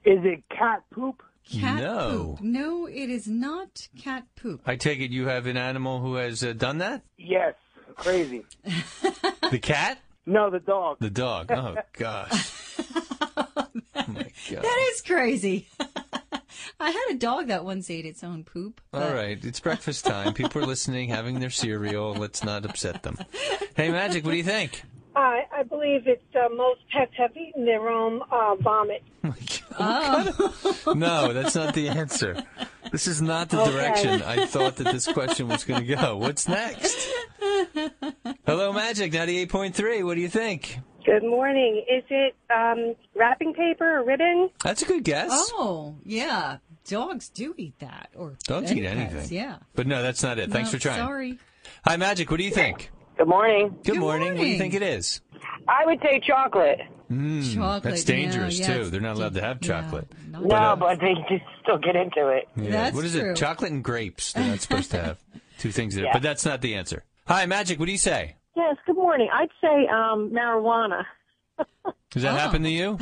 Is it cat poop? Cat No. poop. No, it is not cat poop. I take it you have an animal who has done that? Yes. Crazy. The cat? No, the dog. The dog. Oh, gosh. Oh, my God. That is crazy. I had a dog that once ate its own poop. All right. It's breakfast time. People are listening, having their cereal. Let's not upset them. Hey, Magic, what do you think? I believe it's most pets have eaten their own vomit. Oh. No, that's not the answer. This is not the direction I thought that this question was going to go. What's next? Hello, Magic 98.3. What do you think? Good morning. Is it wrapping paper or ribbon? That's a good guess. Oh, yeah. Dogs do eat that. Or Dogs any eat anything. pets, yeah. But no, that's not it. Thanks No, for trying. Sorry. Hi, Magic. What do you think? Good morning. Good morning. What do you morning. think it is? I would say chocolate. Chocolate. That's dangerous, yeah, too. it's They're not allowed to have yeah, chocolate. not- No, but they just still get into it. Yeah. That's What is true. it? Chocolate and grapes. They're not supposed to have two things there. Yeah. But that's not the answer. Hi, Magic. What do you say? Yes, good morning. I'd say marijuana. Does that happen to you?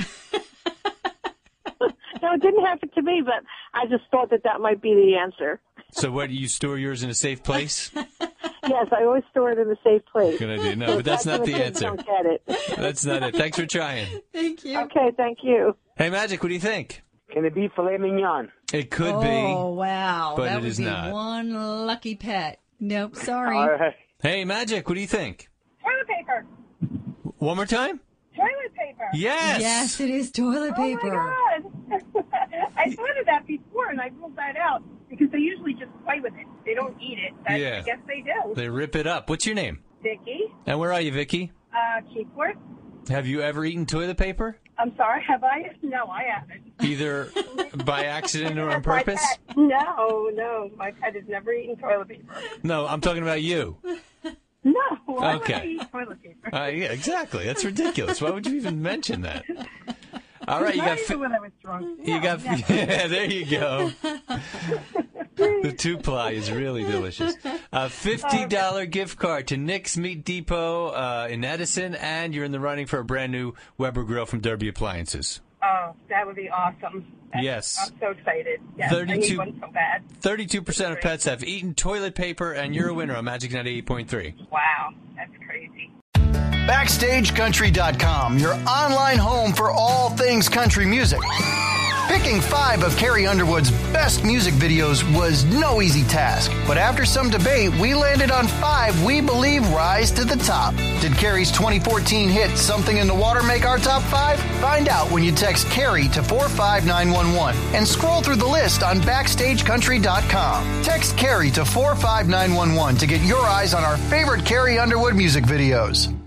No, it didn't happen to me, but I just thought that might be the answer. So what, do you store yours in a safe place? Yes, I always store it in a safe place. Good idea. No, but that's not when the kids answer. Don't get it. That's not it. Thanks for trying. Thank you. Okay, thank you. Hey, Magic, what do you think? Can it be filet mignon? It could Oh, be. wow. but that it would is be not. one lucky pet. Nope, sorry. All right. Hey, Magic, what do you think? Toilet paper. One more time? Toilet paper. Yes. Yes, it is toilet paper. Oh, my God. I thought of that before, and I ruled that out because they usually just play with it. They don't eat it. Yeah. I guess they do. They rip it up. What's your name? Vicky, And where are you, Vicky? Keyport. Have you ever eaten toilet paper? I'm sorry, have I? No, I haven't. Either by accident or on My purpose? pet. No, my pet has never eaten toilet paper. No, I'm talking about you. No, why would Okay. I eat toilet paper? Yeah, exactly. That's ridiculous. Why would you even mention that? All right, you Not got even when I was drunk. you No, got never. yeah, there you go. The two-ply is really delicious. A $50 gift card to Nick's Meat Depot in Edison, and you're in the running for a brand new Weber grill from Derby Appliances. Oh, that would be awesome. Yes. I'm so excited. Yes, I 32 need one so bad. 32% of pets have eaten toilet paper, and you're a winner on Magic 98.3. Wow, that's crazy. BackstageCountry.com, your online home for all things country music. Picking 5 of Carrie Underwood's best music videos was no easy task, but after some debate, we landed on 5 we believe rise to the top. Did Carrie's 2014 hit Something in the Water make our top 5? Find out when you text Carrie to 45911 and scroll through the list on BackstageCountry.com. Text Carrie to 45911 to get your eyes on our favorite Carrie Underwood music videos.